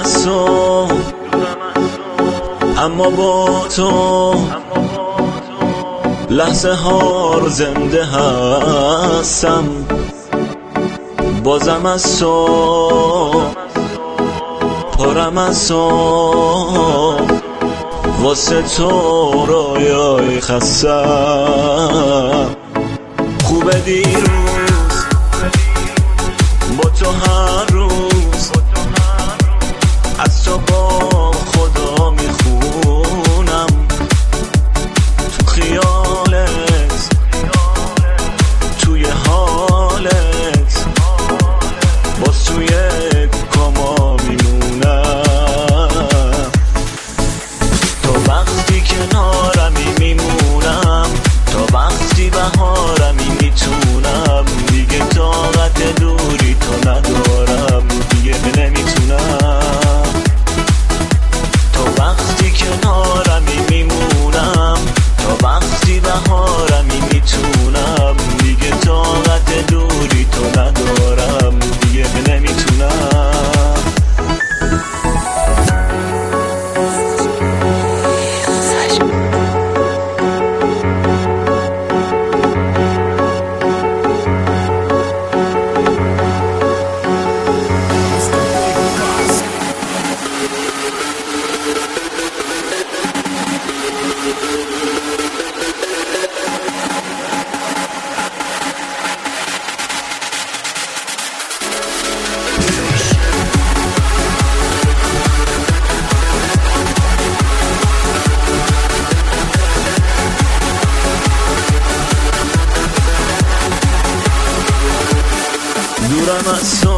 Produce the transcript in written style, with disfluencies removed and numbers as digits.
از تو، اما با تو لحظه ها رو زنده هستم. بازم از تو پرم از تو، واسه تو رویای خستم. خوبه دیروز با تو هر روز، از تو با خدا میخونم. تو خیالت توی حالت، باز توی کما میمونم. تا وقتی کنارمی میمونم، تا وقتی بهارمی میتونم. دیگه طاقت دوری تو ندارم، دیگه نمیتونم. تا وقتی کنارمی میمونم، تا وقتی بهارمی میتونم. دیگه طاقت دوری تو ندارم، دیگه نمیتونم. دورم از تو،